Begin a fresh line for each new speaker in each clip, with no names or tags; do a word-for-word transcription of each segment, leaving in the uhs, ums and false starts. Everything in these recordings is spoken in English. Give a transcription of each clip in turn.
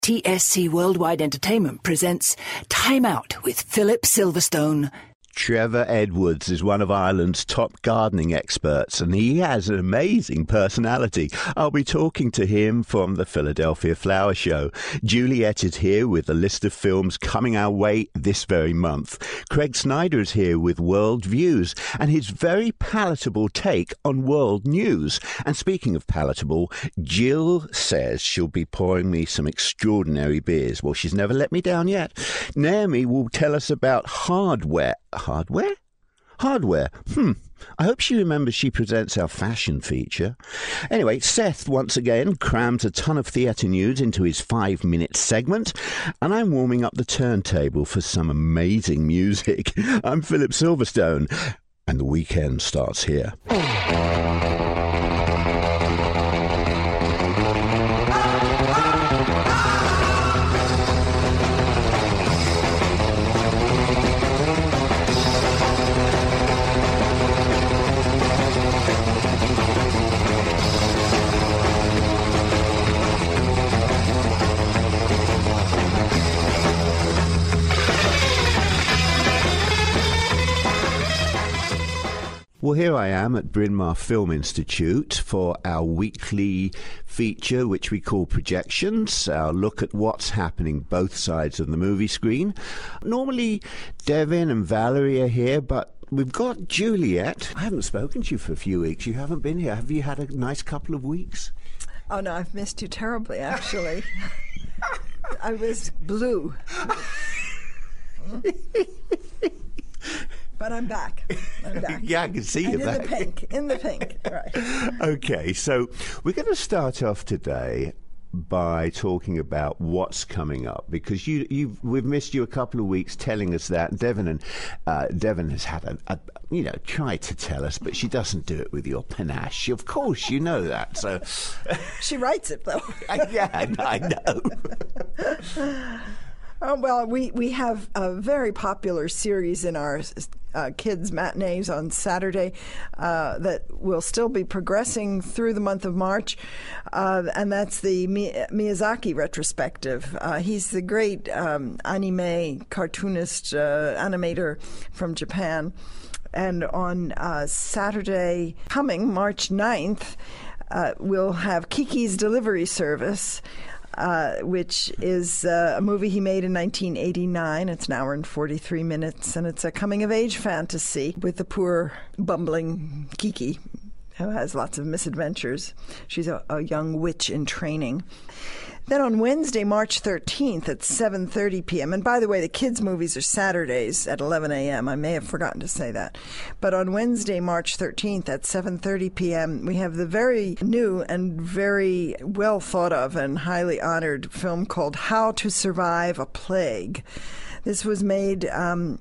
T S C Worldwide Entertainment presents Time Out with Philip Silverstone.
Trevor Edwards is one of Ireland's top gardening experts, and he has an amazing personality. I'll be talking to him from the Philadelphia Flower Show. Juliet is here with a list of films coming our way this very month. Craig Snyder is here with World Views and his very palatable take on world news. And speaking of palatable, Jill says she'll be pouring me some extraordinary beers. Well, she's never let me down yet. Naomi will tell us about hardware. Hardware? Hardware. Hmm. I hope she remembers she presents our fashion feature. Anyway, Seth, once again, crams a ton of theatre news into his five-minute segment, and I'm warming up the turntable for some amazing music. I'm Philip Silverstone, and the weekend starts here. Well, here I am at Bryn Mawr Film Institute for our weekly feature, which we call Projections, our look at what's happening both sides of the movie screen. Normally, Devin and Valerie are here, but we've got Juliet. I haven't spoken to you for a few weeks. You haven't been here. Have you had a nice couple of weeks?
Oh, no, I've missed you terribly, actually. I was blue. But I'm back. I'm back.
Yeah, I can see you
and
back.
In the pink. In the pink. Right.
Okay, so we're going to start off today by talking about what's coming up, because you, you've we've missed you a couple of weeks telling us that. Devin and uh, Devin has had a, a you know tried to tell us, but she doesn't do it with your panache. Of course, you know that. So
she writes it though.
Yeah, I know.
Oh, well, we, we have a very popular series in our uh, kids' matinees on Saturday uh, that will still be progressing through the month of March, uh, and that's the Mi- Miyazaki retrospective. Uh, he's the great um, anime cartoonist, uh, animator from Japan. And on uh, Saturday coming, March ninth, uh, we'll have Kiki's Delivery Service, Uh, which is uh, a movie he made in nineteen eighty-nine. It's an hour and forty-three minutes, and it's a coming-of-age fantasy with the poor, bumbling Kiki, who has lots of misadventures. She's a, a young witch in training. Then on Wednesday, March thirteenth at seven thirty p.m., and by the way, the kids' movies are Saturdays at eleven a.m. I may have forgotten to say that. But on Wednesday, March thirteenth at seven thirty p.m., we have the very new and very well thought of and highly honored film called How to Survive a Plague. This was made um,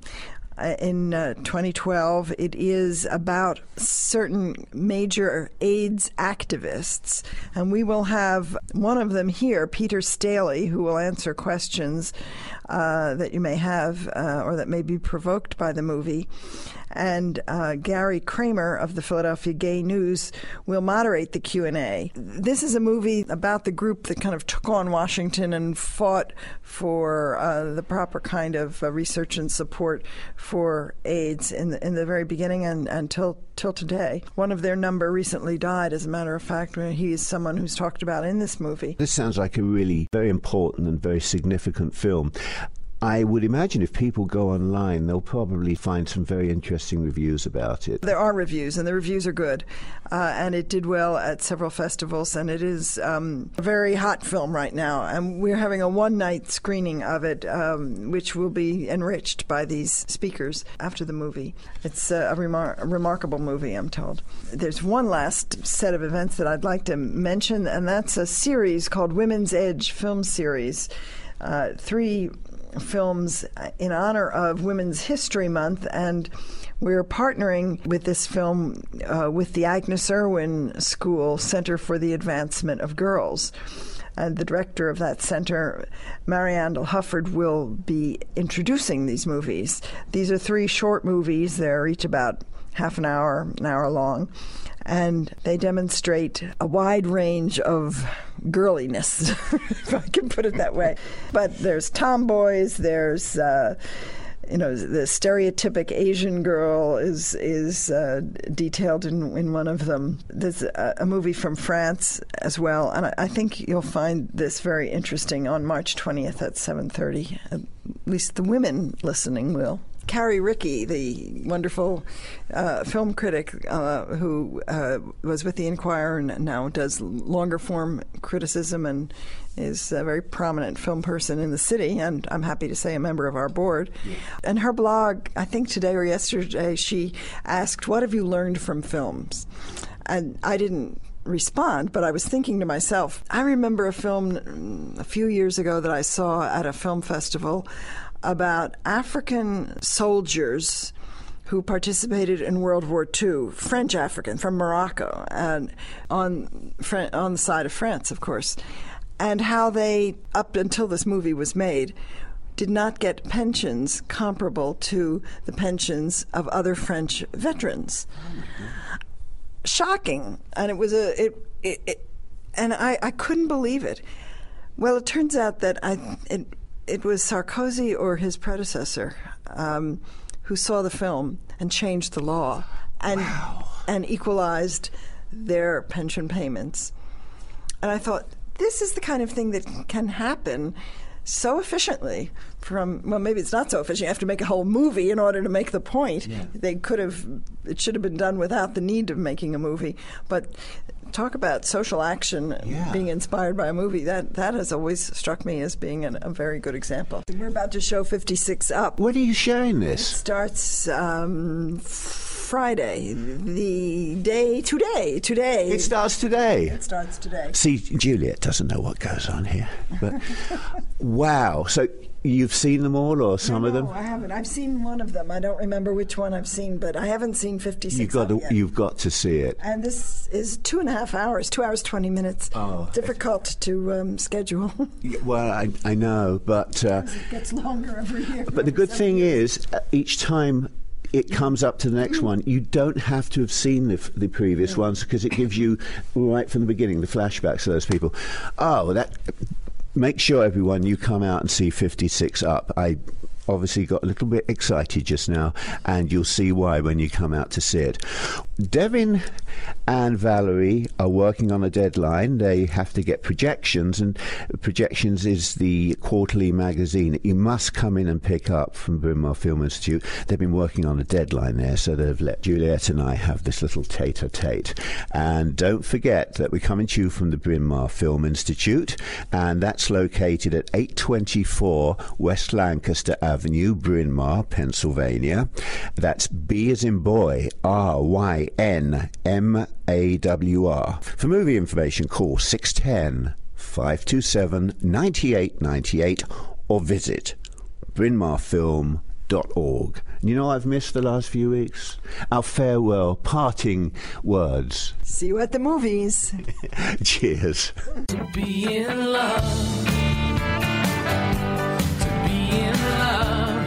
in uh, twenty twelve. It is about certain major AIDS activists, and we will have one of them here, Peter Staley, who will answer questions uh, that you may have uh, or that may be provoked by the movie. And uh, Gary Kramer of the Philadelphia Gay News will moderate the Q and A. This is a movie about the group that kind of took on Washington and fought for uh, the proper kind of uh, research and support for AIDS in the, in the very beginning and until till today. One of their number recently died, as a matter of fact. He is someone who's talked about in this movie.
This sounds like a really very important and very significant film. I would imagine if people go online, they'll probably find some very interesting reviews about it.
There are reviews, and the reviews are good. Uh, and it did well at several festivals, and it is um, a very hot film right now. And we're having a one-night screening of it, um, which will be enriched by these speakers after the movie. It's a, a, remar- a remarkable movie, I'm told. There's one last set of events that I'd like to mention, and that's a series called Women's Edge Film Series. Uh, three films in honor of Women's History Month, and we're partnering with this film uh, with the Agnes Irwin School Center for the Advancement of Girls. And the director of that center, Mariandel Hufford, will be introducing these movies. These are three short movies. They're each about half an hour, an hour long. And they demonstrate a wide range of girliness, if I can put it that way. But there's tomboys, there's, uh, you know, the stereotypic Asian girl is is uh, detailed in, in one of them. There's a, a movie from France as well, and I, I think you'll find this very interesting on March twentieth at seven thirty. At least the women listening will. Carrie Rickey, the wonderful uh, film critic uh, who uh, was with the Inquirer and now does longer form criticism and is a very prominent film person in the city, and I'm happy to say a member of our board. Yeah. And her blog, I think today or yesterday, she asked, "What have you learned from films?" And I didn't respond, but I was thinking to myself, I remember a film a few years ago that I saw at a film festival about African soldiers who participated in World War Two, French African from Morocco, and on on the side of France, of course, and how they, up until this movie was made, did not get pensions comparable to the pensions of other French veterans. Oh, shocking, and it was a it, it, it and I, I couldn't believe it. Well, it turns out that I it. It was Sarkozy or his predecessor um, who saw the film and changed the law and wow. and equalized their pension payments. And I thought, this is the kind of thing that can happen so efficiently from, well, maybe it's not so efficient. You have to make a whole movie in order to make the point. Yeah. They could have, it should have been done without the need of making a movie. But talk about social action yeah. being inspired by a movie. That that has always struck me as being an, a very good example. We're about to show fifty-six Up.
When are you showing this?
It starts um, Friday, the day today. Today.
It starts today.
It starts today.
See, Juliet doesn't know what goes on here. But wow. So you've seen them all, or some
no,
of them?
No, I haven't. I've seen one of them. I don't remember which one I've seen, but I haven't seen fifty-six
You've got
Up
to,
yet.
You've got to see it.
And this is two and a half hours, two hours, twenty minutes.
Oh,
difficult to um, schedule.
Well, I, I know, but uh,
it gets longer every year.
But the good thing years. is, uh, each time it comes up to the next one, you don't have to have seen the, the previous yeah. ones, because it gives you, right from the beginning, the flashbacks to those people. Oh, that... Make sure, everyone, you come out and see fifty-six Up. I obviously got a little bit excited just now, and you'll see why when you come out to see it. Devin and Valerie are working on a deadline. They have to get projections, and Projections is the quarterly magazine that you must come in and pick up from Bryn Mawr Film Institute. They've been working on a deadline there, so they've let Juliet and I have this little tete-a-tete. And don't forget that we're coming to you from the Bryn Mawr Film Institute, and that's located at eight twenty-four West Lancaster Avenue, Bryn Mawr, Pennsylvania. That's B as in boy, R Y N M A W R. For movie information, call six one zero, five two seven, nine eight nine eight or visit bryn mawr film dot org. You know, I've missed the last few weeks. Our farewell, parting words.
See you at the movies.
Cheers.
To be in love. To be in love.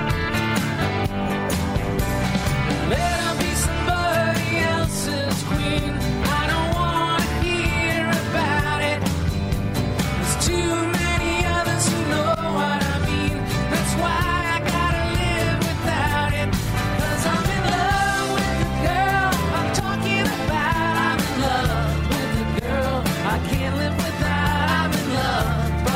Let her be somebody else's queen. I don't want to hear about it. There's too many others who know what I mean. That's why I gotta live without it. 'Cause I'm in love with the girl I'm talking about. I'm in love with the girl I can't live without. I'm in love.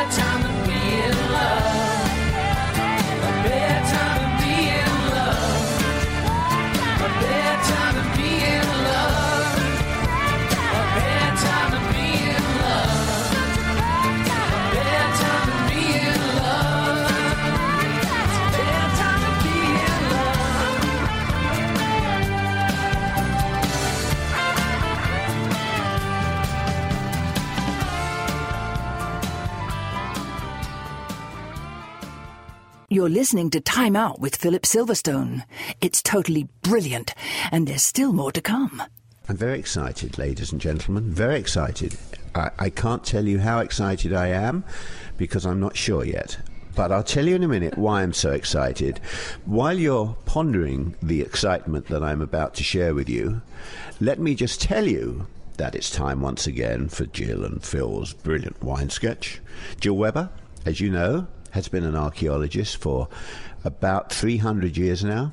bad time to be in love. A bad time to be in love. A bad time to be in love. A bad time to be in love. A bad time to be in love. It's a bad time to be in love.
You're listening to Time Out with Philip Silverstone. It's totally brilliant, and there's still more to come.
I'm very excited, ladies and gentlemen, very excited. I, I can't tell you how excited I am because I'm not sure yet. But I'll tell you in a minute why I'm so excited. While you're pondering the excitement that I'm about to share with you, let me just tell you that it's time once again for Jill and Phil's brilliant wine sketch. Jill Webber, as you know, has been an archaeologist for about three hundred years now.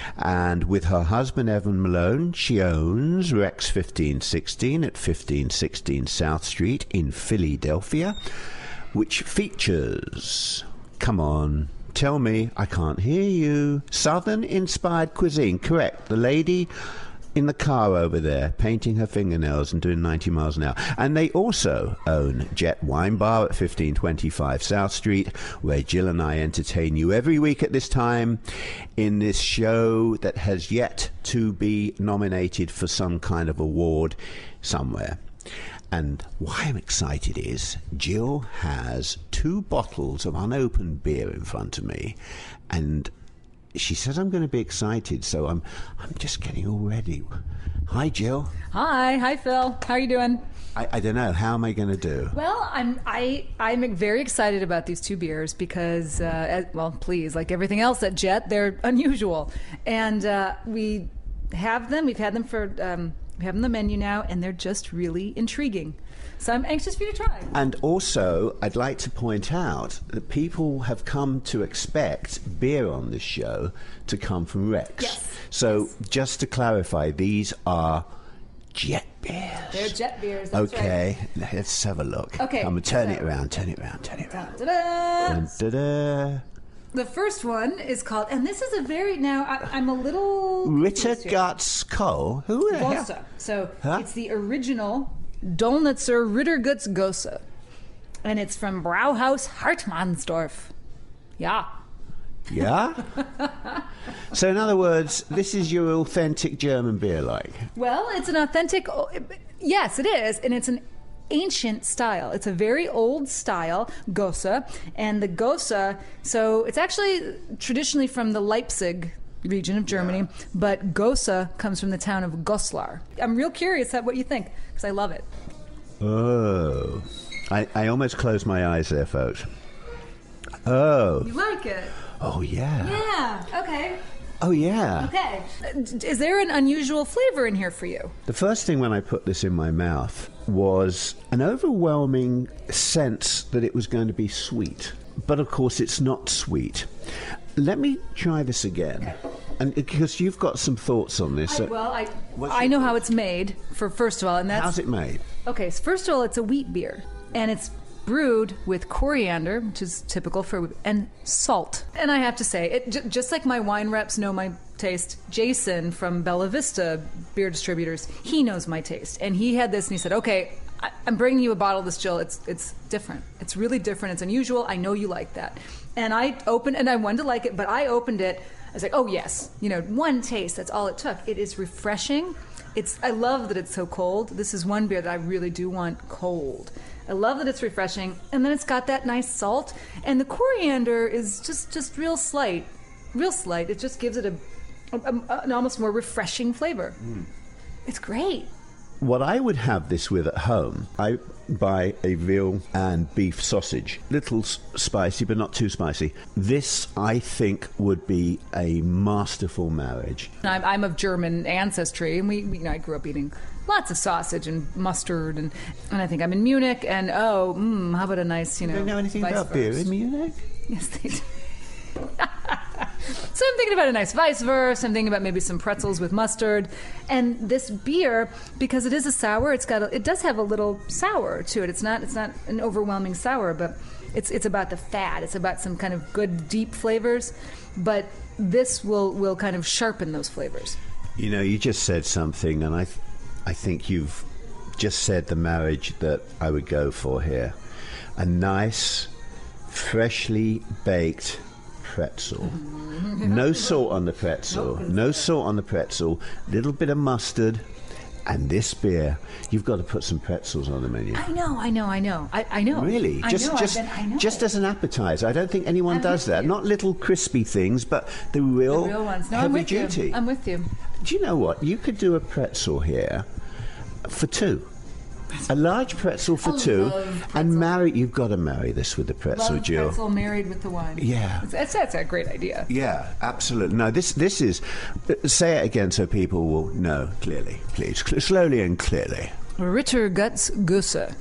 And with her husband Evan Malone, she owns Rex fifteen sixteen at fifteen sixteen South Street in Philadelphia, which features, come on, tell me, I can't hear you, Southern-inspired cuisine. Correct, the lady in the car over there painting her fingernails and doing ninety miles an hour. And they also own Jet Wine Bar at fifteen twenty-five South Street, where Jill and I entertain you every week at this time in this show that has yet to be nominated for some kind of award somewhere. And why I'm excited is Jill has two bottles of unopened beer in front of me, and she says I'm going to be excited, so I'm I'm just getting all ready. Hi, Jill.
Hi, hi, Phil. How are you doing?
I, I don't know. How am I going to do?
Well, I'm I I'm very excited about these two beers because, uh, as, well, please, like everything else at Jet, they're unusual, and uh, we have them. We've had them for um, we have them on the menu now, and they're just really intriguing. So I'm anxious for you to try.
And also, I'd like to point out that people have come to expect beer on this show to come from Rex.
Yes.
So
Yes.
just to clarify, these are Jet beers.
They're Jet beers. That's
Okay, let's have a look.
Okay,
I'm going to turn
so-
it around, turn it around, turn it around.
right. Ta-da!
Dun, da-da.
The first one is called, and this is a very now. I, I'm a little
Ritter
confused here.
Guts Cole? Who the hell?
Gosa. So
Huh?
it's the original Dolnitzer Ritterguts Gosa. And it's from Brauhaus Hartmannsdorf. Yeah.
Yeah? So in other words, this is your authentic German beer like?
Well, it's an authentic, yes, it is. And it's an ancient style. It's a very old style, Gosa. And the Gosa, so it's actually traditionally from the Leipzig region of Germany, but Gosa comes from the town of Goslar. I'm real curious at what you think, because I love it.
Oh. I, I almost closed my eyes there, folks. Oh.
You like it?
Oh, yeah.
Yeah. Okay.
Oh, yeah.
Okay. Is there an unusual flavor in here for you?
The first thing when I put this in my mouth was an overwhelming sense that it was going to be sweet. But, of course, it's not sweet. Let me try this again. And because you've got some thoughts on this.
I,
so-
well, I
What's
I
your
know
thought?
how it's made, for first of all, and that's
How's it made?
okay. So first of all, it's a wheat beer, and it's brewed with coriander, which is typical for, and salt. And I have to say, it j- just like my wine reps know my taste. Jason from Bella Vista Beer Distributors, he knows my taste, and he had this, and he said, "Okay, I- I'm bringing you a bottle of this, Jill. It's it's different. It's really different. It's unusual. I know you like that." And I opened, and I wanted to like it, but I opened it. I was like, "Oh yes, you know, one taste. That's all it took. It is refreshing. It's. I love that it's so cold. This is one beer that I really do want cold. I love that it's refreshing, and then it's got that nice salt, and the coriander is just just real slight, real slight. It just gives it a, a, a an almost more refreshing flavor. Mm. It's great."
What I would have this with at home, I buy a veal and beef sausage. Little s- spicy, but not too spicy. This, I think, would be a masterful marriage.
I'm, I'm of German ancestry, and we, we, you know, I grew up eating lots of sausage and mustard, and, and I think I'm in Munich, and oh, mm, how about a nice, you know,
You don't know anything about
Weisswurst.
beer in Munich?
Yes, they do. So I'm thinking about a nice vice versa. I'm thinking about maybe some pretzels with mustard. And this beer, because it is a sour, it's got a, it does have a little sour to it. It's not it's not an overwhelming sour, but it's it's about the fat. It's about some kind of good deep flavors. But this will will kind of sharpen those flavors.
You know, you just said something, and I, th- I think you've just said the marriage that I would go for here. A nice, freshly baked pretzel. No salt on the pretzel. No salt on the pretzel. Little bit of mustard. And this beer, you've got to put some pretzels on the menu.
I know, I know, I know. I, I know.
Really?
I
Just
know,
just
I've been, I know.
just as an appetizer. I don't think anyone
I'm
does
with
that.
you.
Not little crispy things, but the real,
The real ones. No,
heavy
I'm with
duty.
you. I'm with you.
Do you know what? You could do a pretzel here for two. A large pretzel for
I
two,
love
and
pretzel.
marry. You've got to marry this with the pretzel,
Love
Jill.
pretzel married with the wine.
Yeah.
That's, that's a great idea.
Yeah, absolutely. No, this this is. Say it again so people will know clearly, please, Cl- slowly and clearly.
Ritter Guts Gusse.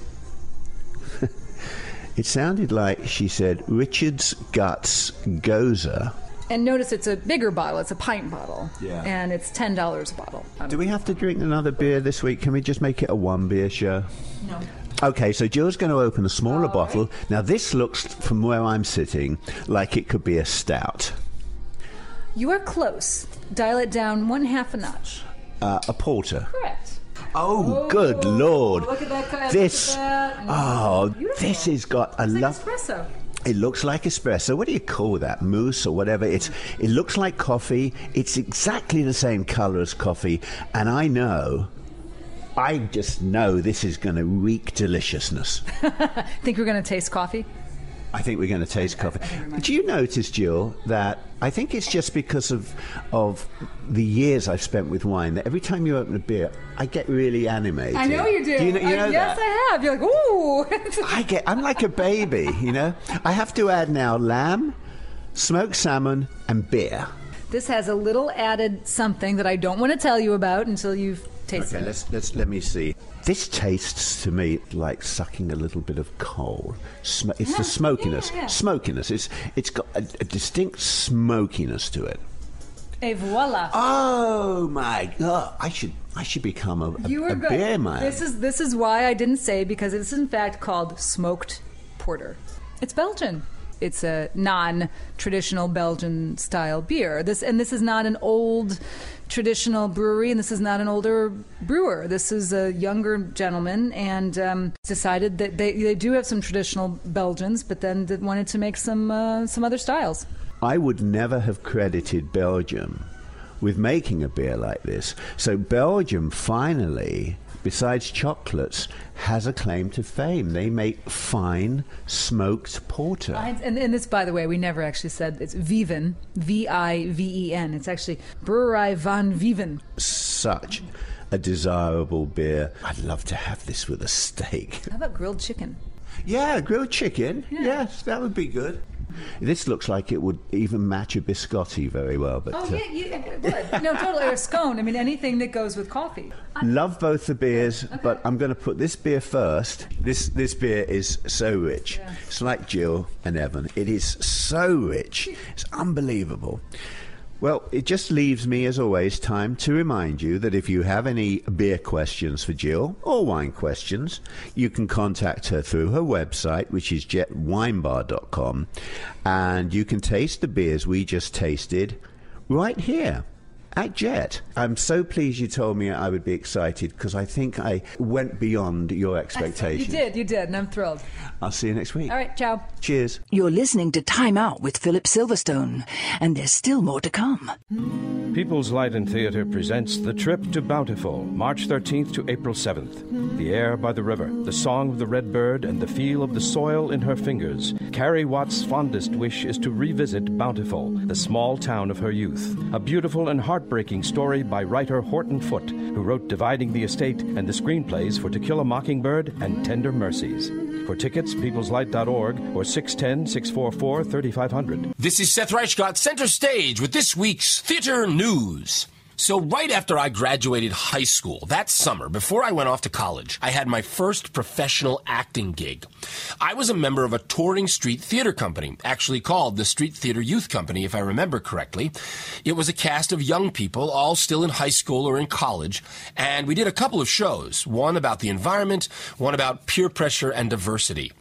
It sounded like she said Richard's Guts Goza.
And notice it's a bigger bottle. It's a pint bottle.
Yeah.
And it's ten dollars a bottle.
Do we have to drink another beer this week? Can we just make it a one beer show?
No.
Okay, so Jill's going to open a smaller
All
bottle.
right.
Now, this looks, from where I'm sitting, like it could be a stout.
You are close. Dial it down one half a notch.
Uh, a porter.
Correct.
Oh, good Lord.
Look at that. Look
This,
at that.
oh,
Beautiful.
this has got a
It's like
love.
espresso.
It looks like espresso. What do you call that? Mousse or whatever. It's. It looks like coffee. It's exactly the same colour as coffee. And I know, I just know this is going to reek deliciousness.
Think we're going to taste coffee?
I think we're going to taste coffee. Do you notice, Jill, that I think it's just because of of the years I've spent with wine that every time you open a beer, I get really animated.
I know you do.
Do you know, you
Uh,
know
yes,
that?
I have. You're like, ooh.
I get. I'm like a baby. You know. I have to add now lamb, smoked salmon, and beer.
This has a little added something that I don't want to tell you about until you've tasted
Okay,
it.
let's let's let me see. This tastes to me like sucking a little bit of coal. Sm- it's the smokiness.
yeah, yeah.
Smokiness. It's it's got a, a distinct smokiness to it.
Et voila.
Oh my God! I should I should become a, a,
You were
a
good.
beer man.
This is this is why I didn't say, because it's in fact called smoked porter. It's Belgian. It's a non-traditional Belgian style beer. This and this is not an old traditional brewery, and this is not an older brewer. This is a younger gentleman, and um, decided that they they do have some traditional Belgians, but then they wanted to make some uh, some other styles.
I would never have credited Belgium with making a beer like this. So Belgium finally, besides chocolates, has a claim to fame. They make fine smoked porter.
And, and this, by the way, we never actually said it's Viven, V I V E N. It's actually Brouwerij van Viven.
Such a desirable beer. I'd love to have this with a steak.
How about grilled chicken?
Yeah, grilled chicken.
Yeah.
Yes, that would be good. This looks like it would even match a biscotti very well. But
Oh,
uh,
yeah, you, it would. No, totally. Or a scone. I mean, anything that goes with coffee.
love both the beers, but I'm going to put this beer first. This this beer is so rich.
Yeah.
It's like Jill and Evan. It is so rich. It's unbelievable. Well, it just leaves me, as always, time to remind you that if you have any beer questions for Jill or wine questions, you can contact her through her website, which is jet wine bar dot com, and you can taste the beers we just tasted right here at Jet. I'm so pleased you told me I would be excited, because I think I went beyond your
You
expectations.
did, you did, and I'm thrilled.
I'll see you next week.
All right, ciao.
Cheers.
You're listening to Time Out with Philip Silverstone, and there's still more to come.
People's Light and Theatre presents The Trip to Bountiful, March thirteenth to April seventh. The air by the river, the song of the red bird, and the feel of the soil in her fingers. Carrie Watt's fondest wish is to revisit Bountiful, the small town of her youth. A beautiful and heartbreaking story by writer Horton Foote, who wrote Dividing the Estate and the screenplays for To Kill a Mockingbird and Tender Mercies. For tickets, peoples light dot org or six one zero, six four four, three five zero zero.
This is Seth Reichgott, center stage with this week's theater news. So right after I graduated high school, that summer, before I went off to college, I had my first professional acting gig. I was a member of a touring street theater company, actually called the Street Theater Youth Company, if I remember correctly. It was a cast of young people, all still in high school or in college, and we did a couple of shows, one about the environment, one about peer pressure and diversity.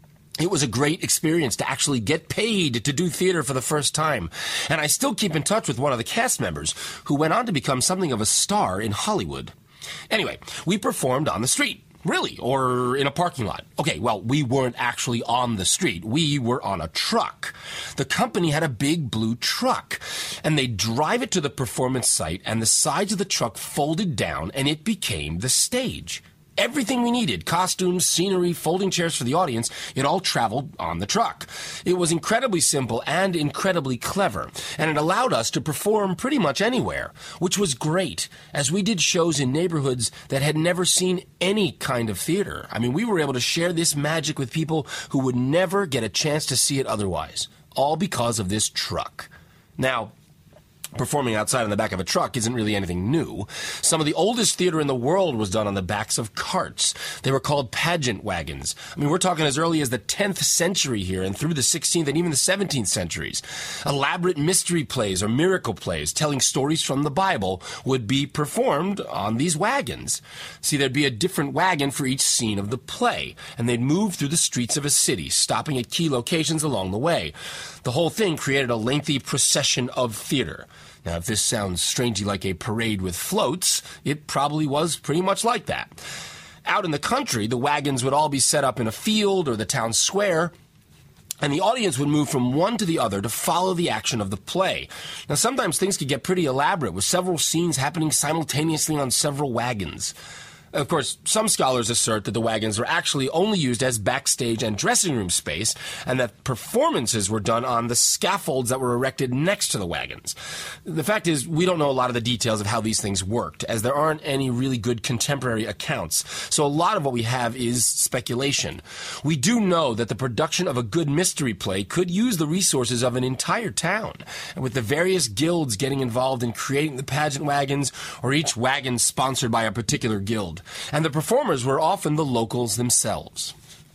It was a great experience to actually get paid to do theater for the first time. And I still keep in touch with one of the cast members who went on to become something of a star in Hollywood. Anyway, we performed on the street. Really? Or in a parking lot? Okay, well, we weren't actually on the street. We were on a truck. The company had a big blue truck, and they'd drive it to the performance site, and the sides of the truck folded down, and it became the stage. Everything we needed, costumes, scenery, folding chairs for the audience, it all traveled on the truck. It was incredibly simple and incredibly clever, and it allowed us to perform pretty much anywhere, which was great, as we did shows in neighborhoods that had never seen any kind of theater. I mean, we were able to share this magic with people who would never get a chance to see it otherwise, all because of this truck. Now, performing outside on the back of a truck isn't really anything new. Some of the oldest theater in the world was done on the backs of carts. They were called pageant wagons. I mean, we're talking as early as the tenth century here and through the sixteenth and even the seventeenth centuries. Elaborate mystery plays or miracle plays telling stories from the Bible would be performed on these wagons. See, there'd be a different wagon for each scene of the play, and they'd move through the streets of a city, stopping at key locations along the way. The whole thing created a lengthy procession of theater. Now, if this sounds strangely like a parade with floats, it probably was pretty much like that. Out in the country, the wagons would all be set up in a field or the town square, and the audience would move from one to the other to follow the action of the play. Now, sometimes things could get pretty elaborate, with several scenes happening simultaneously on several wagons. Of course, some scholars assert that the wagons were actually only used as backstage and dressing room space, and that performances were done on the scaffolds that were erected next to the wagons. The fact is, we don't know a lot of the details of how these things worked, as there aren't any really good contemporary accounts, so a lot of what we have is speculation. We do know that the production of a good mystery play could use the resources of an entire town, and with the various guilds getting involved in creating the pageant wagons, or each wagon sponsored by a particular guild. And the performers were often the locals themselves.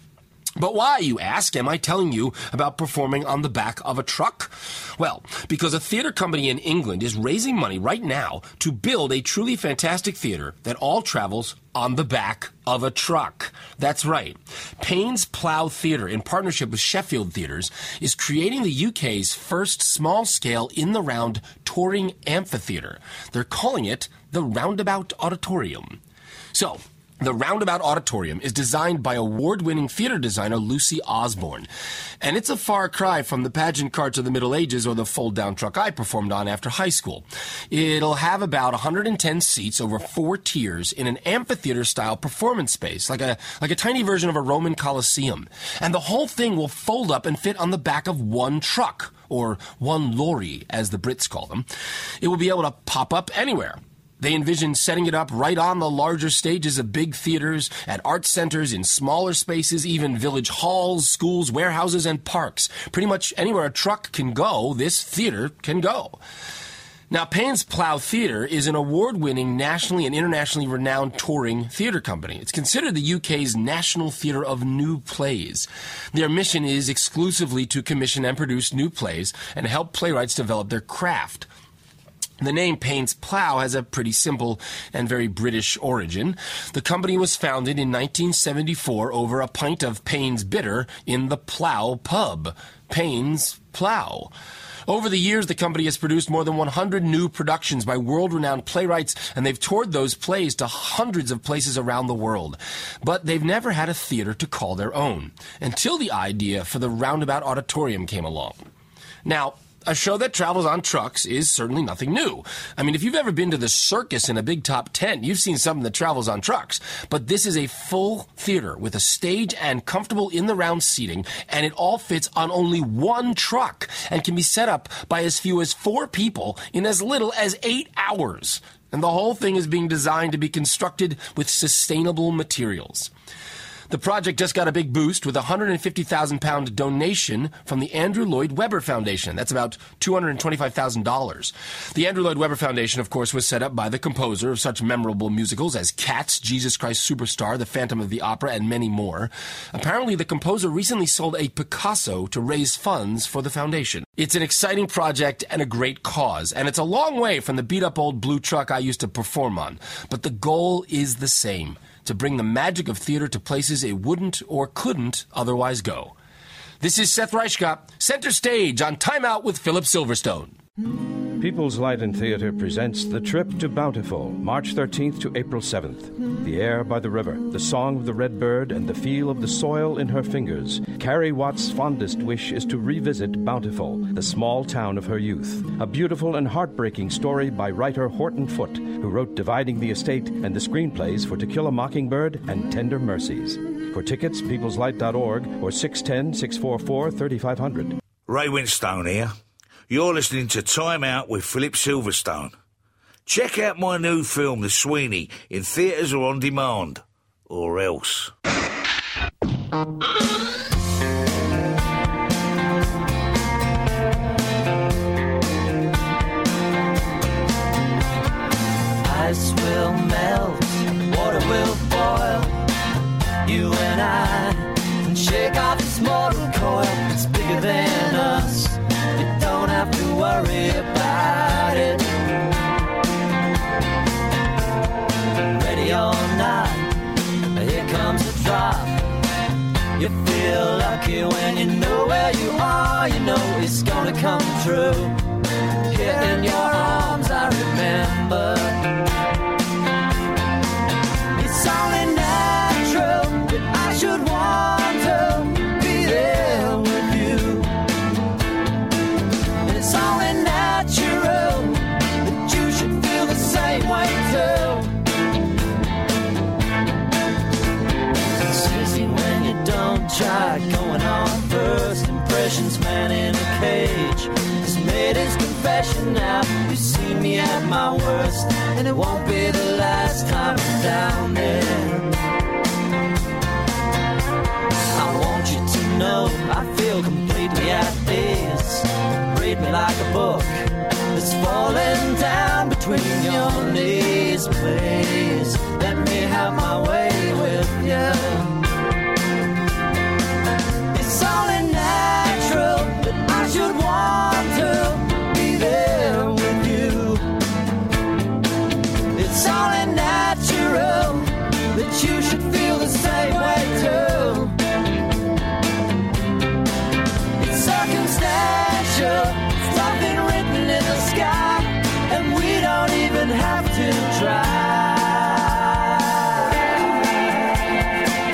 But why, you ask, am I telling you about performing on the back of a truck? Well, because a theater company in England is raising money right now to build a truly fantastic theater that all travels on the back of a truck. That's right. Payne's Plough Theatre, in partnership with Sheffield Theatres, is creating the U K's first small-scale, in-the-round touring amphitheatre. They're calling it the Roundabout Auditorium. So, the Roundabout Auditorium is designed by award-winning theater designer Lucy Osborne, and it's a far cry from the pageant carts of the Middle Ages or the fold-down truck I performed on after high school. It'll have about one hundred ten seats over four tiers in an amphitheater-style performance space, like a like a tiny version of a Roman Colosseum. And the whole thing will fold up and fit on the back of one truck, or one lorry, as the Brits call them. It will be able to pop up anywhere. They envision setting it up right on the larger stages of big theaters, at art centers, in smaller spaces, even village halls, schools, warehouses, and parks. Pretty much anywhere a truck can go, this theater can go. Now, Payne's Plough Theatre is an award-winning, nationally and internationally renowned touring theatre company. It's considered the U K's National Theatre of New Plays. Their mission is exclusively to commission and produce new plays and help playwrights develop their craft. The name Payne's Plough has a pretty simple and very British origin. The company was founded in nineteen seventy-four over a pint of Payne's Bitter in the Plough pub. Payne's Plough. Over the years, the company has produced more than one hundred new productions by world-renowned playwrights, and they've toured those plays to hundreds of places around the world. But they've never had a theater to call their own, until the idea for the Roundabout Auditorium came along. Now, a show that travels on trucks is certainly nothing new. I mean, if you've ever been to the circus in a big top tent, you've seen something that travels on trucks. But this is a full theater with a stage and comfortable in-the-round seating, and it all fits on only one truck and can be set up by as few as four people in as little as eight hours. And the whole thing is being designed to be constructed with sustainable materials. The project just got a big boost with a one hundred fifty thousand pound donation from the Andrew Lloyd Webber Foundation. That's about two hundred twenty-five thousand dollars. The Andrew Lloyd Webber Foundation, of course, was set up by the composer of such memorable musicals as Cats, Jesus Christ Superstar, The Phantom of the Opera, and many more. Apparently, the composer recently sold a Picasso to raise funds for the foundation. It's an exciting project and a great cause, and it's a long way from the beat-up old blue truck I used to perform on. But the goal is the same, to bring the magic of theater to places it wouldn't or couldn't otherwise go. This is Seth Reichkop, Center Stage on Time Out with Philip Silverstone.
People's Light and Theatre presents The Trip to Bountiful, March thirteenth to April seventh. The air by the river, the song of the red bird, and the feel of the soil in her fingers. Carrie Watt's fondest wish is to revisit Bountiful, the small town of her youth. A beautiful and heartbreaking story by writer Horton Foote, who wrote Dividing the Estate and the screenplays for To Kill a Mockingbird and Tender Mercies. For tickets, peoples light dot org or six one zero, six four four, three five zero zero.
Ray Winstone here. You're listening to Time Out with Philip Silverstone. Check out my new film, The Sweeney, in theatres or on demand. Or else.
Ice will melt, water will boil. You and I can shake off this mortal coil. It's bigger than us. You don't have to worry about it. Ready or not, here comes the drop. You feel lucky when you know where you are. You know it's gonna come true. Here in your arms I remember. It's only natural that I should want to be there with you. And it's only natural that you should feel the same way too. It's easy when you don't try. Going on first impressions, man in a cage. He's made his confession now. You see me at my worst, and it won't be the last time I'm down there. I want you to know I feel completely at ease. Read me like a book that's falling down between your knees. Please let me have my way with you. It's only natural that I should want to be there with you. It's only natural that you should feel the same way too. It's circumstantial, it's nothing written in the sky, and we don't even have to try.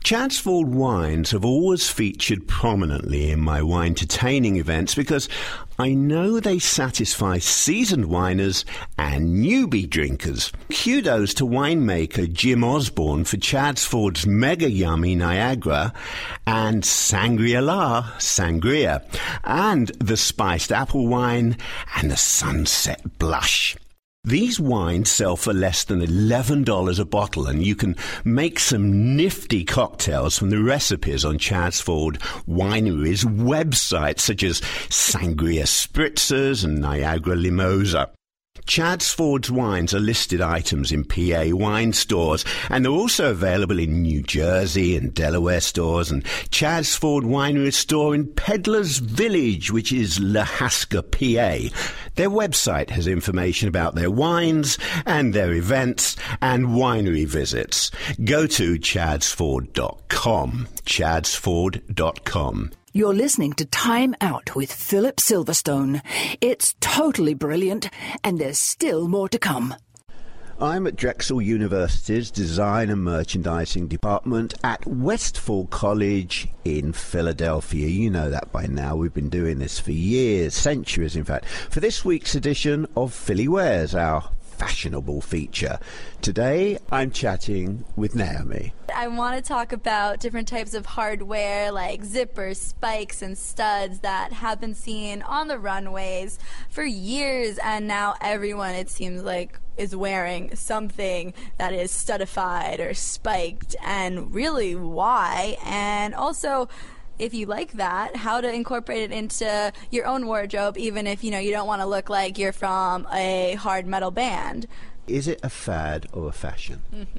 Chadsford wines have always featured prominently in my wine-entertaining events because I know they satisfy seasoned winers and newbie drinkers. Kudos to winemaker Jim Osborne for Chadsford's Mega Yummy Niagara and Sangria La Sangria, and the Spiced Apple Wine and the Sunset Blush. These wines sell for less than eleven dollars a bottle, and you can make some nifty cocktails from the recipes on Chadsford Winery's website, such as Sangria Spritzers and Niagara Limosa. Chadsford's wines are listed items in P A wine stores, and they're also available in New Jersey and Delaware stores, and Chadsford Winery store in Peddler's Village, which is Lahaska, P A. Their website has information about their wines and their events and winery visits. Go to chadsford dot com, chadsford dot com.
You're listening to Time Out with Philip Silverstone. It's totally brilliant, and there's still more to come.
I'm at Drexel University's Design and Merchandising Department at Westfall College in Philadelphia. You know that by now. We've been doing this for years, centuries in fact, for this week's edition of Philly Wears, our fashionable feature. Today I'm chatting with Naomi.
I want to talk about different types of hardware like zippers, spikes, and studs that have been seen on the runways for years, and now everyone, it seems like, is wearing something that is studified or spiked, and really why, and also if you like that, how to incorporate it into your own wardrobe, even if, you know, you don't want to look like you're from a hard metal band.
Is it a fad or a fashion?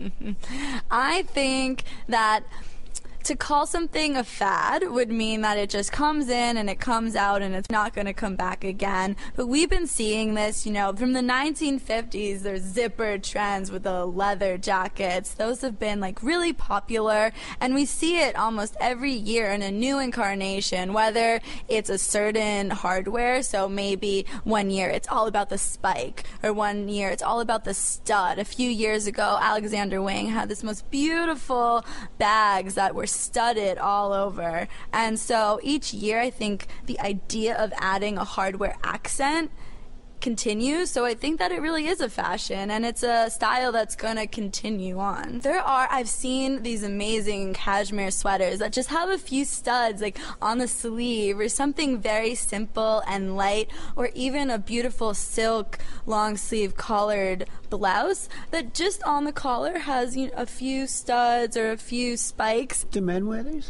I think that to call something a fad would mean that it just comes in and it comes out and it's not going to come back again. But we've been seeing this, you know, from the nineteen fifties, there's zipper trends with the leather jackets. Those have been like really popular, and we see it almost every year in a new incarnation, whether it's a certain hardware. So maybe one year it's all about the spike, or one year it's all about the stud. A few years ago, Alexander Wang had this most beautiful bags that were studded all over. And so each year I think the idea of adding a hardware accent continues. So I think that it really is a fashion, and it's a style that's going to continue on. There are, I've seen these amazing cashmere sweaters that just have a few studs like on the sleeve, or something very simple and light, or even a beautiful silk long sleeve collared blouse that just on the collar has, you know, a few studs or a few spikes.
Do men wear these?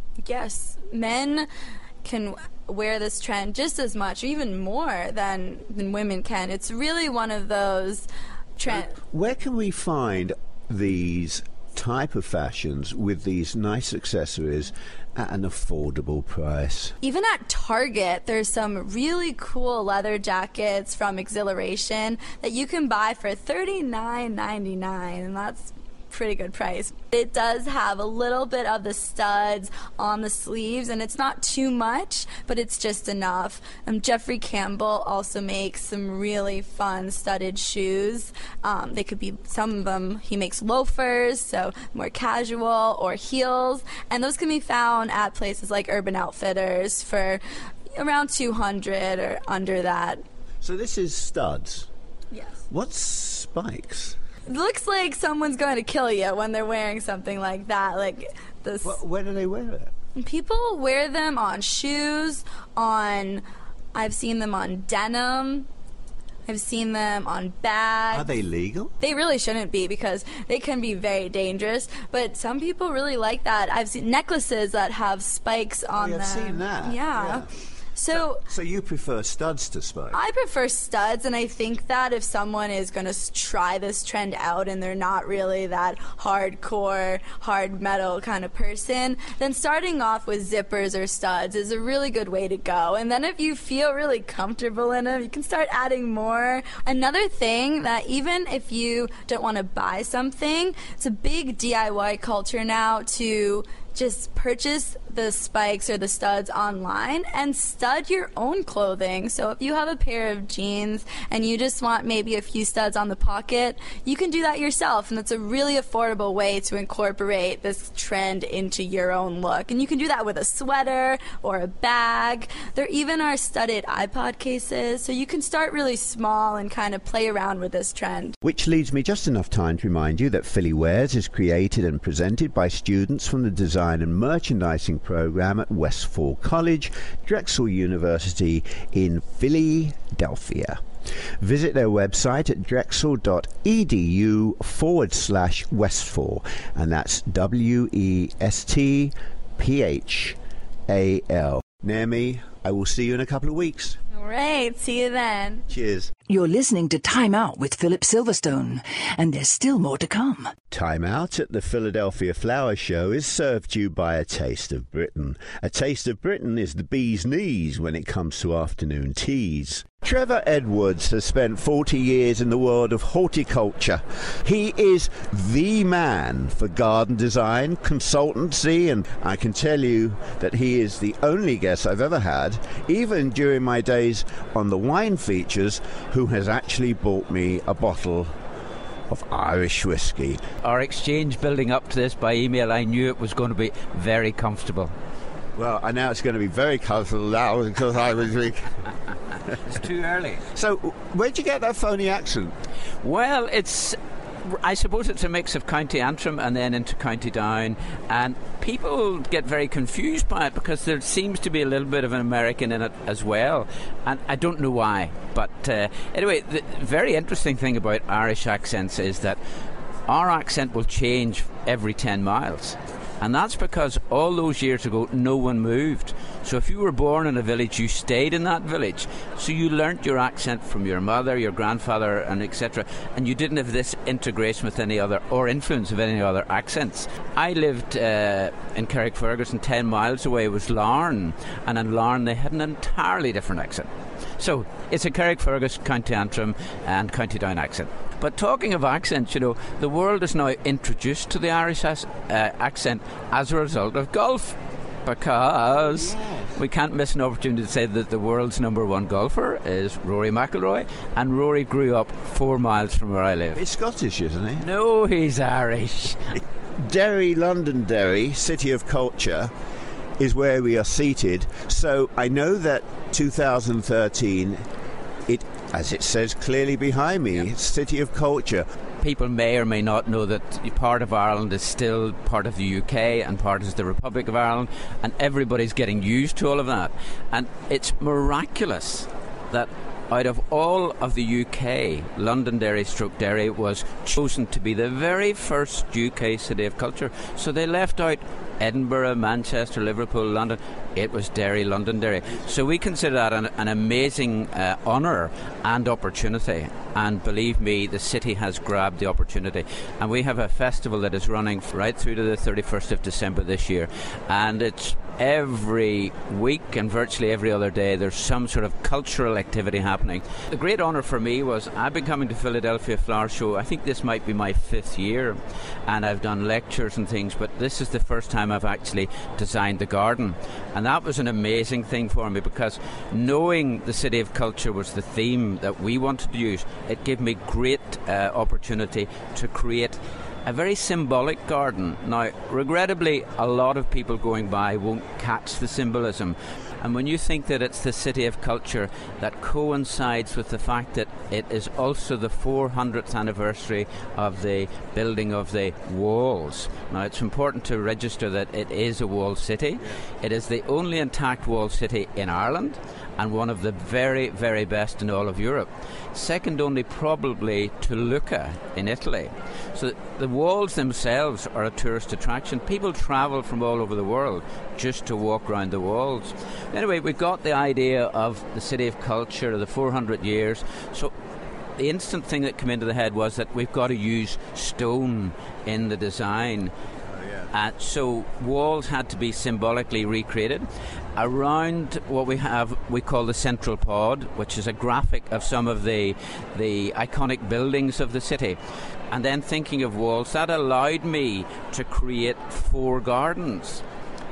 Yes, men can wear this trend just as much, or even more than, than women can. It's really one of those trends.
Where can we find these type of fashions with these nice accessories at an affordable price?
Even at Target, there's some really cool leather jackets from Exhilaration that you can buy for thirty-nine ninety-nine, and that's pretty good price. It does have a little bit of the studs on the sleeves, and it's not too much, but it's just enough. Um, Jeffrey Campbell also makes some really fun studded shoes. Um, they could be, some of them, he makes loafers, so more casual, or heels, and those can be found at places like Urban Outfitters for around two hundred dollars or under that.
So this is studs.
Yes.
What's spikes?
It looks like someone's going to kill you when they're wearing something like that. Like this.
Well, where do they wear it?
People wear them on shoes, on, I've seen them on denim, I've seen them on bags.
Are they legal?
They really shouldn't be, because they can be very dangerous, but some people really like that. I've seen necklaces that have spikes on
oh, yeah,
them.
I've seen that.
Yeah.
yeah.
So,
so you prefer studs to spikes?
I prefer studs, and I think that if someone is going to try this trend out and they're not really that hardcore, hard metal kind of person, then starting off with zippers or studs is a really good way to go. And then if you feel really comfortable in them, you can start adding more. Another thing that even if you don't want to buy something, it's a big D I Y culture now to just purchase the spikes or the studs online and stud your own clothing. So if you have a pair of jeans and you just want maybe a few studs on the pocket, you can do that yourself, and that's a really affordable way to incorporate this trend into your own look. And you can do that with a sweater or a bag. There even are studded iPod cases, so you can start really small and kind of play around with this trend.
Which leaves me just enough time to remind you that Philly Wears is created and presented by students from the Design and Merchandising program at Westfall College, Drexel University in Philadelphia. Visit their website at drexel.edu forward slash Westfall, and that's W E S T P H A L. Naomi, I will see you in a couple of weeks.
All right, see you then.
Cheers.
You're listening to Time Out with Philip Silverstone, and there's still more to come.
Time Out at the Philadelphia Flower Show is served to you by A Taste of Britain. A Taste of Britain is the bee's knees when it comes to afternoon teas. Trevor Edwards has spent forty years in the world of horticulture. He is the man for garden design, consultancy, and I can tell you that he is the only guest I've ever had, even during my days on the wine features, who has actually bought me a bottle of Irish whiskey.
Our exchange building up to this by email, I knew it was going to be very comfortable.
Well, I know it's going to be very comfortable now because I was weak.
It's too early.
So, where'd you get that phony accent?
Well, it's... I suppose it's a mix of County Antrim and then into County Down, and people get very confused by it because there seems to be a little bit of an American in it as well, and I don't know why. But uh, anyway, the very interesting thing about Irish accents is that our accent will change every ten miles. And that's because all those years ago, no one moved. So if you were born in a village, you stayed in that village. So you learnt your accent from your mother, your grandfather, and et cetera. And you didn't have this integration with any other, or influence of any other accents. I lived uh, in Carrickfergus, and ten miles away was Larne. And in Larne, they had an entirely different accent. So it's a Carrickfergus, County Antrim, and County Down accent. But talking of accents, you know, the world is now introduced to the Irish as, uh, accent as a result of golf. Because yes. we can't miss an opportunity to say that the world's number one golfer is Rory McIlroy, and Rory grew up four miles from where I live.
He's Scottish, isn't he?
No, he's Irish.
Derry, Londonderry, City of Culture, is where we are seated. So I know that two thousand thirteen, it, as it says clearly behind me, yep. It's City of Culture.
People may or may not know that part of Ireland is still part of the U K and part is the Republic of Ireland, and everybody's getting used to all of that. And it's miraculous that out of all of the U K, Londonderry stroke Derry was chosen to be the very first U K City of Culture. So they left out Edinburgh, Manchester, Liverpool, London. It was Derry, Londonderry. So we consider that an, an amazing uh, honour and opportunity. And believe me, the city has grabbed the opportunity. And we have a festival that is running right through to the thirty-first of December this year. And it's every week and virtually every other day there's some sort of cultural activity happening. The great honour for me was I've been coming to Philadelphia Flower Show, I think this might be my fifth year, and I've done lectures and things, but this is the first time I've actually designed the garden. And that was an amazing thing for me, because knowing the City of Culture was the theme that we wanted to use, it gave me great uh, opportunity to create a very symbolic garden. Now, regrettably, a lot of people going by won't catch the symbolism. And when you think that it's the City of Culture that coincides with the fact that it is also the four hundredth anniversary of the building of the walls. Now, it's important to register that it is a walled city. It is the only intact walled city in Ireland, and one of the very, very best in all of Europe. Second only probably to Lucca in Italy. So the walls themselves are a tourist attraction. People travel from all over the world just to walk around the walls. Anyway, we've got the idea of the City of Culture, the four hundred years. So the instant thing that came into the head was that we've got to use stone in the design. Uh, so walls had to be symbolically recreated. Around what we have, we call the Central Pod, which is a graphic of some of the the iconic buildings of the city. And then thinking of walls, that allowed me to create four gardens.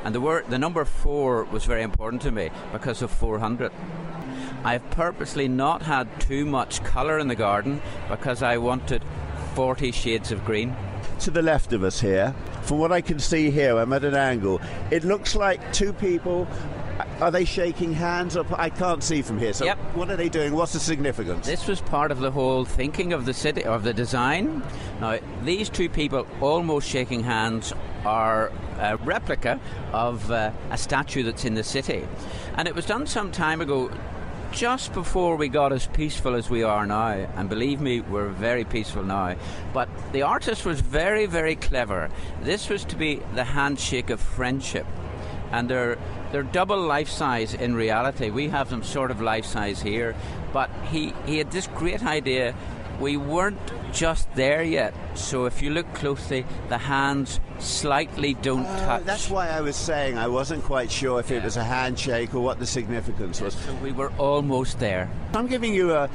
And the word, the number four was very important to me because of four hundred. I've purposely not had too much colour in the garden because I wanted forty shades of green.
To the left of us here, from what I can see here, I'm at an angle, it looks like two people. Are they shaking hands? Or I can't see from here. So
yep.
What are they doing? What's the significance?
This was part of the whole thinking of the city, of the design. Now, these two people almost shaking hands are a replica of uh, a statue that's in the city. And it was done some time ago, just before we got as peaceful as we are now. And believe me, we're very peaceful now. But the artist was very, very clever. This was to be the handshake of friendship. And they're, they're double life-size in reality. We have them sort of life-size here. But he, he had this great idea. We weren't just there yet. So if you look closely, the hands slightly don't
uh,
touch.
That's why I was saying I wasn't quite sure if
yeah.
it was a handshake or what the significance was.
So we were almost there.
I'm giving you a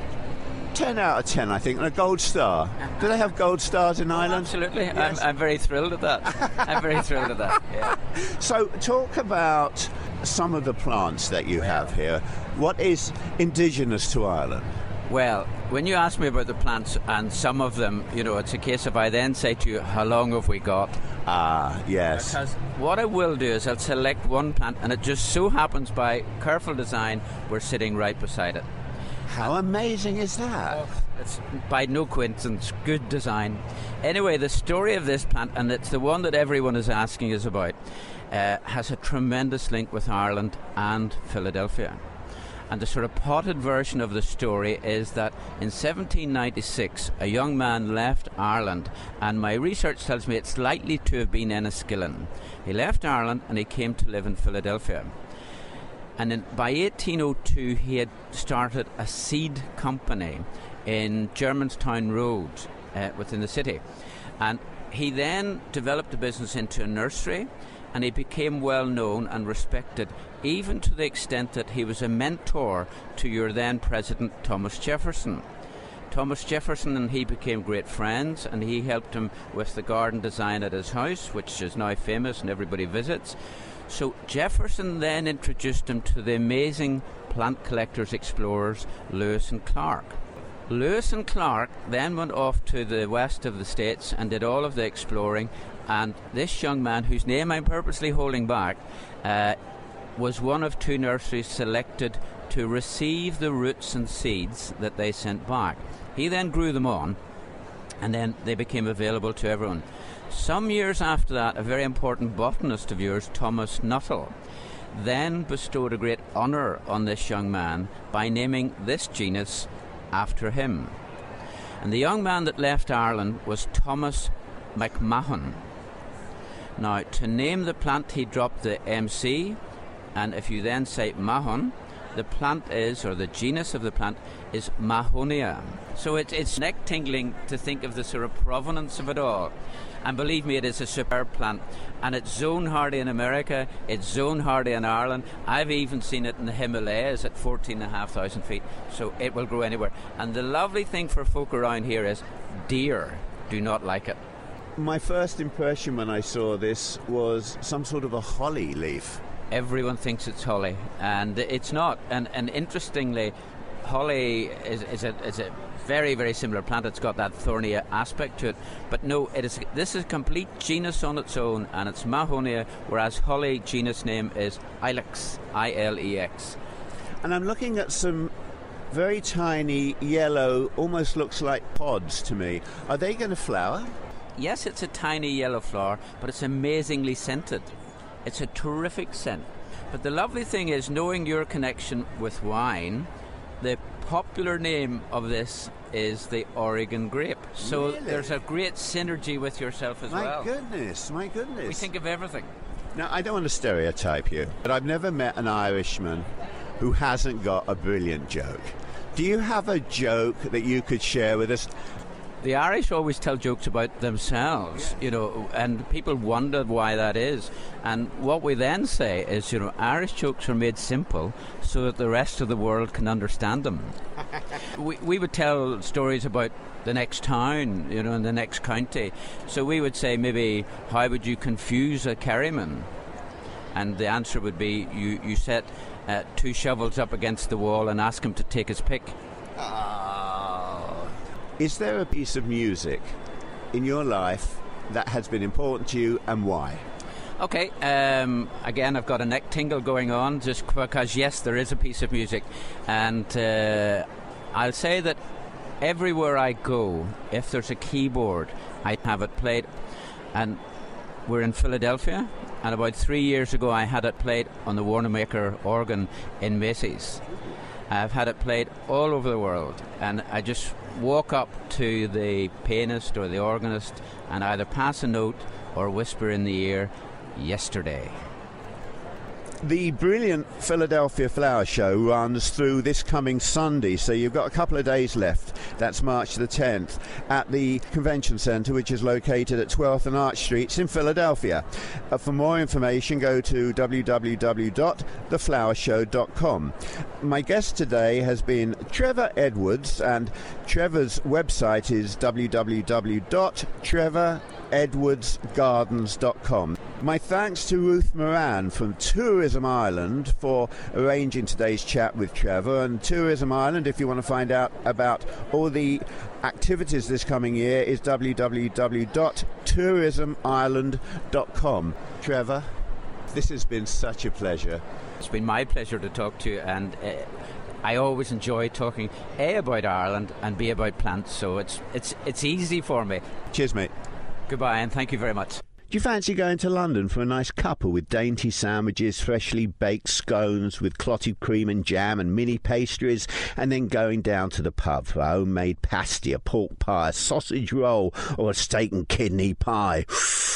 ten out of ten, I think, and a gold star. Do they have gold stars in
oh,
Ireland?
Absolutely.
Yes.
I'm, I'm very thrilled at that. I'm very thrilled at that. Yeah.
So talk about some of the plants that you have here. What is indigenous to Ireland?
Well, when you ask me about the plants, and some of them, you know, it's a case of I then say to you, how long have we got?
Ah, yes.
Because what I will do is I'll select one plant, and it just so happens by careful design, we're sitting right beside it.
How amazing is that?
Oh, it's by no coincidence, good design. Anyway, the story of this plant, and it's the one that everyone is asking us about, uh, has a tremendous link with Ireland and Philadelphia. And the sort of potted version of the story is that in seventeen ninety-six, a young man left Ireland, and my research tells me it's likely to have been Enniskillen. He left Ireland and he came to live in Philadelphia. And in, by eighteen oh two, he had started a seed company in Germanstown Road uh, within the city. And he then developed the business into a nursery, and he became well known and respected, even to the extent that he was a mentor to your then President Thomas Jefferson. Thomas Jefferson and he became great friends, and he helped him with the garden design at his house, which is now famous and everybody visits. So Jefferson then introduced him to the amazing plant collectors, explorers, Lewis and Clark. Lewis and Clark then went off to the west of the States and did all of the exploring, and this young man, whose name I'm purposely holding back, uh, was one of two nurseries selected to receive the roots and seeds that they sent back. He then grew them on, and then they became available to everyone. Some years after that, a very important botanist of yours, Thomas Nuttall, then bestowed a great honour on this young man by naming this genus after him. And the young man that left Ireland was Thomas McMahon. Now, to name the plant, he dropped the M C, and if you then say Mahon, the plant is, or the genus of the plant is Mahonia. So it's, it's neck-tingling to think of the sort of provenance of it all. And believe me, it is a superb plant. And it's zone hardy in America, it's zone hardy in Ireland. I've even seen it in the Himalayas at fourteen and a half thousand feet. So it will grow anywhere. And the lovely thing for folk around here is deer do not like it.
My first impression when I saw this was some sort of a holly leaf.
Everyone thinks it's holly, and it's not. And, and interestingly, holly is, is, a, is a very, very similar plant. It's got that thorny aspect to it. But no, it is. This is a complete genus on its own, and it's Mahonia, whereas holly genus name is Ilex, I L E X.
And I'm looking at some very tiny yellow, almost looks like pods to me. Are they going to flower?
Yes, it's a tiny yellow flower, but it's amazingly scented. It's a terrific scent. But the lovely thing is, knowing your connection with wine, the popular name of this is the Oregon grape. So
really?
There's a great synergy with yourself as
my
well.
My goodness, my goodness.
We think of everything.
Now, I don't want to stereotype you, but I've never met an Irishman who hasn't got a brilliant joke. Do you have a joke that you could share with us?
The Irish always tell jokes about themselves, you know, and people wonder why that is. And what we then say is, you know, Irish jokes are made simple so that the rest of the world can understand them. we, we would tell stories about the next town, you know, in the next county. So we would say maybe, how would you confuse a Kerryman? And the answer would be you, you set uh, two shovels up against the wall and ask him to take his pick.
Oh. Is there a piece of music in your life that has been important to you, and why?
Okay, um, again, I've got a neck tingle going on just because, yes, there is a piece of music. And uh, I'll say that everywhere I go, if there's a keyboard, I have it played. And we're in Philadelphia, and about three years ago I had it played on the Warnemaker organ in Macy's. I've had it played all over the world, and I just walk up to the pianist or the organist and either pass a note or whisper in the ear, "Yesterday."
The brilliant Philadelphia Flower Show runs through this coming Sunday, so you've got a couple of days left. That's March the tenth at the Convention Centre, which is located at twelfth and Arch Streets in Philadelphia. Uh, for more information, go to w w w dot the flower show dot com. My guest today has been Trevor Edwards, and Trevor's website is w w w dot trevor edwards gardens dot com. My thanks to Ruth Moran from Tourism Ireland for arranging today's chat with Trevor. And Tourism Ireland, if you want to find out about all the activities this coming year, is w w w dot tourism ireland dot com. Trevor, this has been such a pleasure.
It's been my pleasure to talk to you, and uh, I always enjoy talking A, about Ireland, and B, about plants, so it's it's it's easy for me.
Cheers, mate.
Goodbye, and thank you very much.
Do you fancy going to London for a nice cuppa with dainty sandwiches, freshly baked scones with clotted cream and jam and mini pastries, and then going down to the pub for a homemade pasty, a pork pie, a sausage roll, or a steak and kidney pie?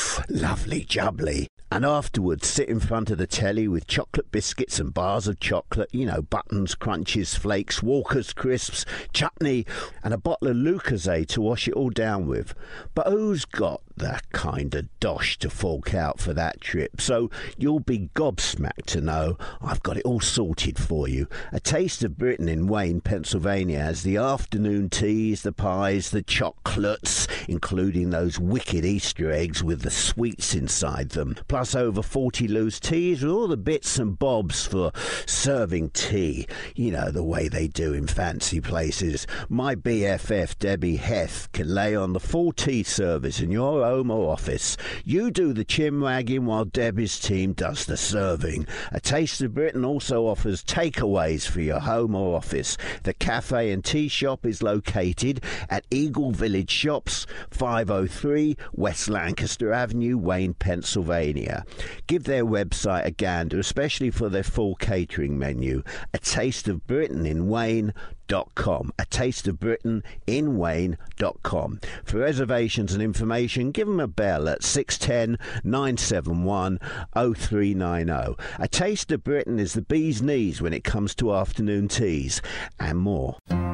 Lovely jubbly. And afterwards sit in front of the telly with chocolate biscuits and bars of chocolate, you know, Buttons, Crunches, Flakes, Walker's Crisps, chutney, and a bottle of Lucozade to wash it all down with. But who's got that kind of dosh to fork out for that trip? So you'll be gobsmacked to know I've got it all sorted for you. A Taste of Britain in Wayne, Pennsylvania has the afternoon teas, the pies, the chocolates, including those wicked Easter eggs with the sweets inside them, plus over forty loose teas with all the bits and bobs for serving tea, you know, the way they do in fancy places. My B F F, Debbie Heth, can lay on the full tea service in your home or office. You do the chin-wagging while Debbie's team does the serving. A Taste of Britain also offers takeaways for your home or office. The cafe and tea shop is located at Eagle Village Shops, five oh three West Lancaster Avenue, Wayne, Pennsylvania. Give their website a gander, especially for their full catering menu. A Taste of Britain in Wayne dot com. A Taste of Britain in Wayne dot com. For reservations and information, give them a bell at six one zero, nine seven one, oh three nine oh. A Taste of Britain is the bee's knees when it comes to afternoon teas and more.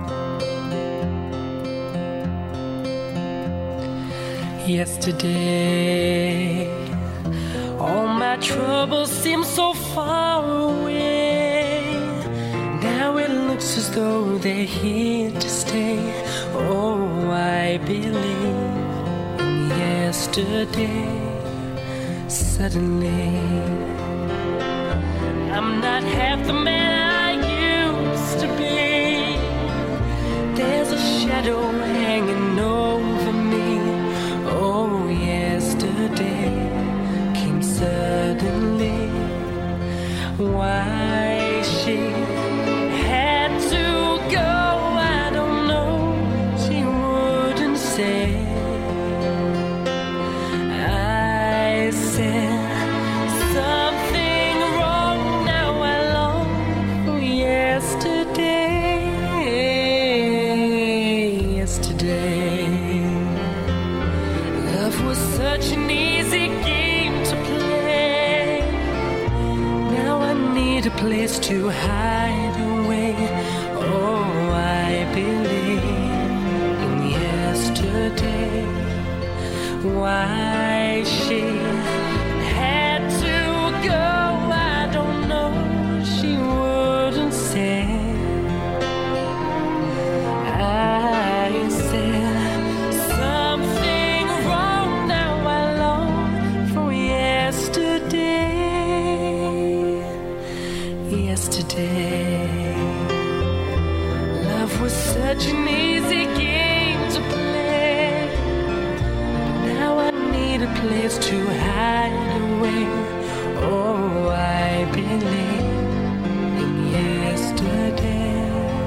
Yesterday, all my troubles seem so far away. Now it looks as though they're here to stay. Oh, I believe in yesterday. Suddenly, I'm not half the man I used to be. There's a shadow hanging over me. Oh, yesterday came suddenly. Why she had to go, I don't know. She wouldn't say. I said something wrong. Now I long for yesterday. Yesterday, love was such an easy game to play. Now I need a place to hide away. Oh, I believe in yesterday. Why she had to go, I don't know. She wouldn't say. I said something wrong. Now I long for yesterday. Life was such an easy game to play. Now I need a place to hide away. Oh, I believe in yesterday.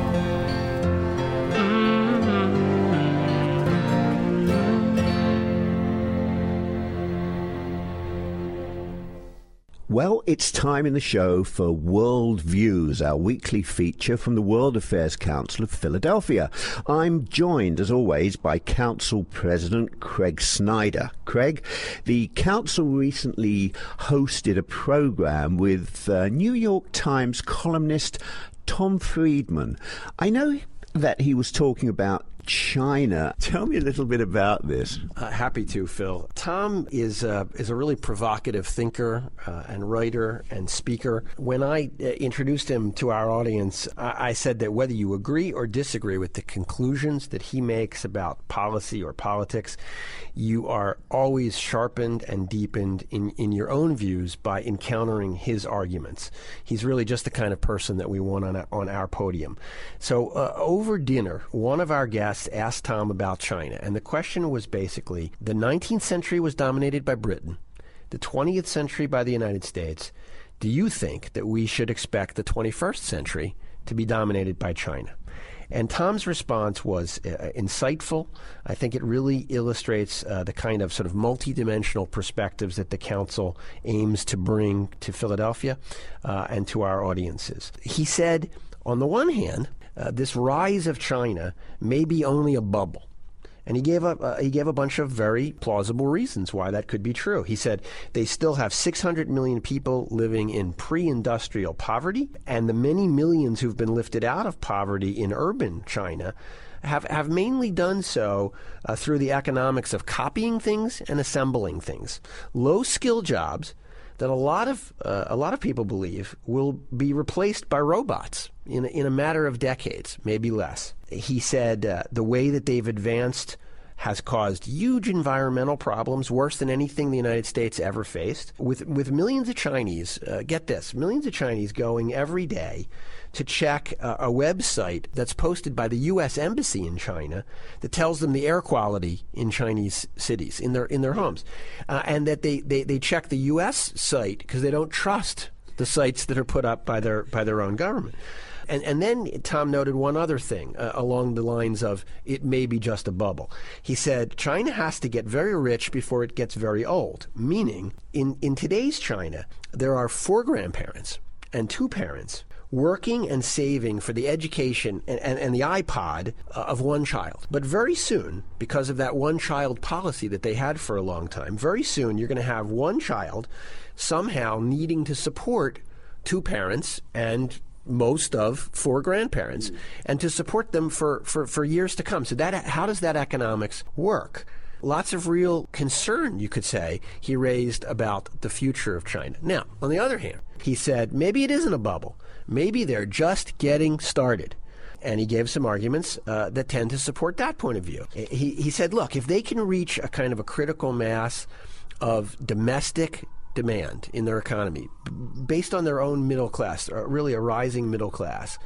Well, it's time in the show for World Views, our weekly feature from the World Affairs Council of Philadelphia. I'm joined, as always, by Council President Craig Snyder. Craig, the Council recently hosted a program with uh, New York Times columnist Tom Friedman. I know that he was talking about China. Tell me a little bit about this.
Uh, happy to, Phil. Tom is uh, is a really provocative thinker uh, and writer and speaker. When I uh, introduced him to our audience, I-, I said that whether you agree or disagree with the conclusions that he makes about policy or politics, you are always sharpened and deepened in, in your own views by encountering his arguments. He's really just the kind of person that we want on, a, on our podium. So uh, over dinner, one of our guests asked Tom about China, and the question was basically, the nineteenth century was dominated by Britain, the twentieth century by the United States. Do you think that we should expect the twenty-first century to be dominated by China? And Tom's response was uh, insightful. I think it really illustrates uh, the kind of sort of multidimensional perspectives that the Council aims to bring to Philadelphia uh, and to our audiences. He said, on the one hand, Uh, this rise of China may be only a bubble. And he gave a, uh, he gave a bunch of very plausible reasons why that could be true. He said they still have six hundred million people living in pre-industrial poverty, and the many millions who've been lifted out of poverty in urban China have, have mainly done so uh, through the economics of copying things and assembling things. Low-skill jobs that a lot of uh, a lot of people believe will be replaced by robots in a, in a matter of decades, maybe less. He said uh, the way that they've advanced has caused huge environmental problems, worse than anything the United States ever faced. With with millions of Chinese, uh, get this, millions of Chinese going every day to check uh, a website that's posted by the U S Embassy in China that tells them the air quality in Chinese cities, in their in their homes, uh, and that they, they, they check the U S site because they don't trust the sites that are put up by their by their own government. And, and then Tom noted one other thing uh, along the lines of it may be just a bubble. He said China has to get very rich before it gets very old, meaning in, in today's China, there are four grandparents and two parents working and saving for the education and, and, and the iPod uh, of one child. But very soon, because of that one-child policy that they had for a long time, very soon you're going to have one child somehow needing to support two parents and most of four grandparents, and to support them for, for, for years to come. So that how does that economics work? Lots of real concern, you could say, he raised about the future of China. Now, on the other hand, he said maybe it isn't a bubble. Maybe they're just getting started. And he gave some arguments uh, that tend to support that point of view. He, he said, look, if they can reach a kind of a critical mass of domestic demand in their economy based on their own middle class, or really a rising middle class,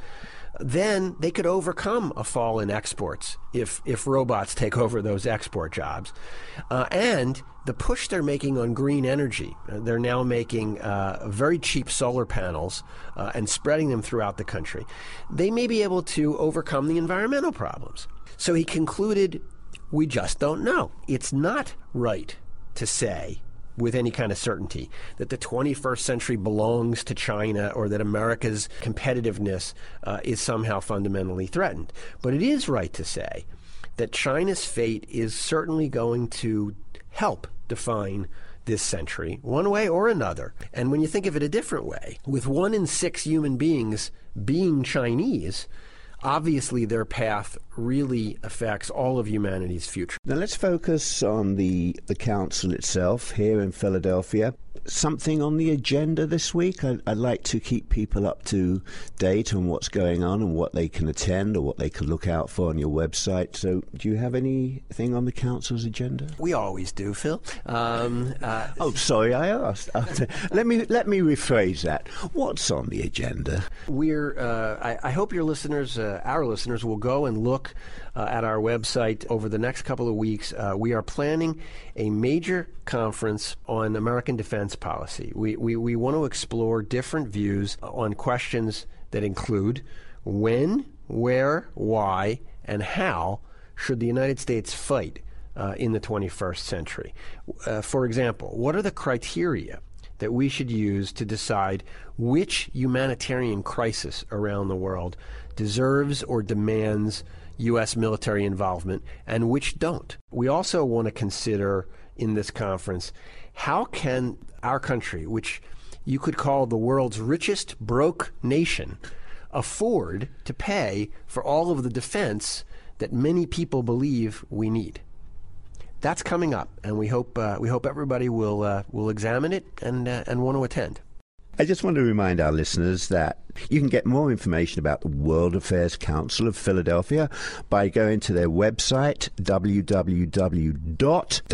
then they could overcome a fall in exports if if robots take over those export jobs. Uh, and the push they're making on green energy, uh, they're now making uh, very cheap solar panels uh, and spreading them throughout the country. They may be able to overcome the environmental problems. So he concluded, we just don't know. It's not right to say with any kind of certainty that the twenty-first century belongs to China or that America's competitiveness uh, is somehow fundamentally threatened. But it is right to say that China's fate is certainly going to help define this century, one way or another. And when you think of it a different way, with one in six human beings being Chinese, obviously their path really affects all of humanity's future.
Now let's focus on the, the council itself here in Philadelphia. Something on the agenda this week? I'd, I'd like to keep people up to date on what's going on and what they can attend or what they can look out for on your website. So do you have anything on the council's agenda?
We always do, Phil. Um, uh,
oh, sorry, I asked. let me let me rephrase that. What's on the agenda?
We're. Uh, I, I hope your listeners, uh, our listeners, will go and look uh, at our website over the next couple of weeks. Uh, we are planning a major conference on American defense policy. We, we, we want to explore different views on questions that include when, where, why, and how should the United States fight uh, in the twenty-first century. Uh, for example, what are the criteria that we should use to decide which humanitarian crisis around the world deserves or demands U S military involvement and which don't? We also want to consider in this conference, how can our country, which you could call the world's richest broke nation, afford to pay for all of the defense that many people believe we need? That's coming up, and we hope uh, we hope everybody will uh, will examine it and uh, and want to attend.
I just want to remind our listeners that you can get more information about the World Affairs Council of Philadelphia by going to their website, w w w dot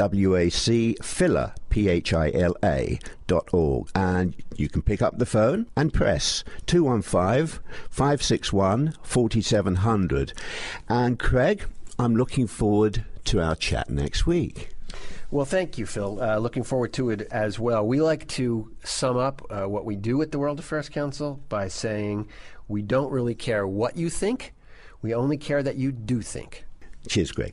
wacphila, P H I L A, dot org. And you can pick up the phone and press two one five, five six one, four seven zero zero. And Craig, I'm looking forward to our chat next week.
Well, thank you, Phil. Uh, looking forward to it as well. We like to sum up uh, what we do at the World Affairs Council by saying we don't really care what you think, we only care that you do think.
Cheers, Greg.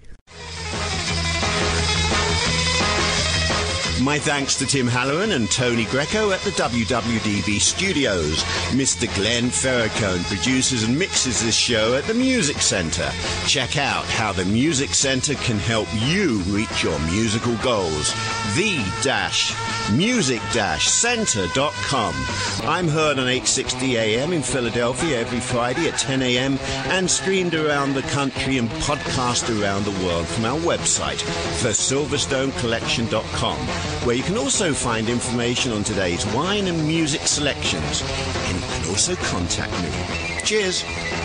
My thanks to Tim Halloran and Tony Greco at the W W D B studios. Mister Glenn Ferracone produces and mixes this show at the Music Centre. Check out how the Music Centre can help you reach your musical goals. the music centre dot com. I'm heard on eight sixty A M in Philadelphia every Friday at ten A M and streamed around the country and podcast around the world from our website, the silverstone collection dot com, where you can also find information on today's wine and music selections. And you can also contact me. Cheers.